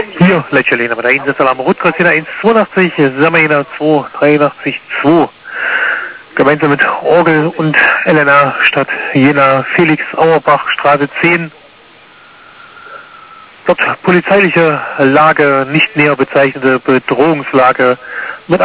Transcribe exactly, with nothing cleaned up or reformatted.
Hier, Leitschelena, bei der Einsatzsalam Rutgers eins zweiundachtzig, Sammerjena zwei dreiundachtzig zwei. Gemeinsam mit Orgel und Elena Stadt Jena, Felix Auerbach, Straße zehn. Dort polizeiliche Lage, nicht näher bezeichnete Bedrohungslage